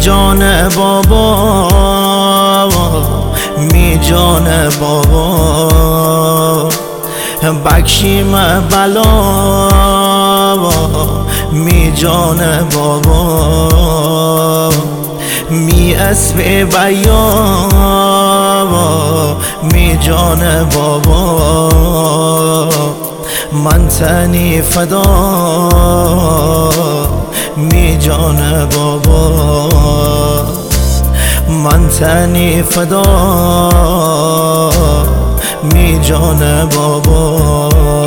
جان بابا، می جان بابا، بخشیم بلا، می جان بابا، می اسب بیا، می جان بابا، من تنی فدا، می جان بابا، من تنی فدا، می جان بابا.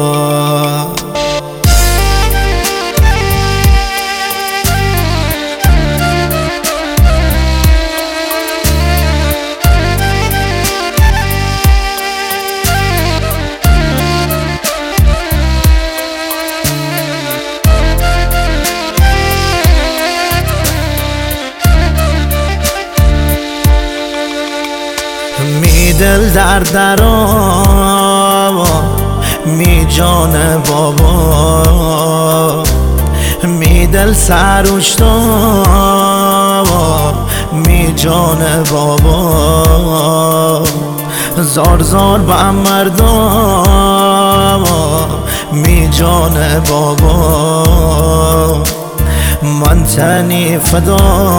می دل در درا، می جان بابا، می دل سروشتا، می جان بابا، زار زار با مردم، می جان بابا، من تنی فدا،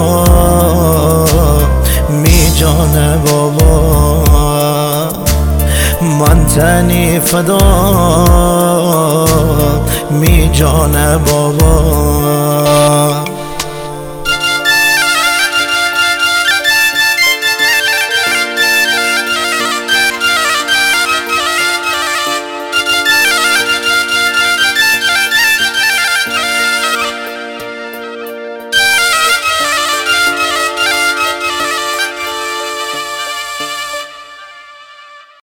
می جان بابا، من تنی فدا، می جان بابا.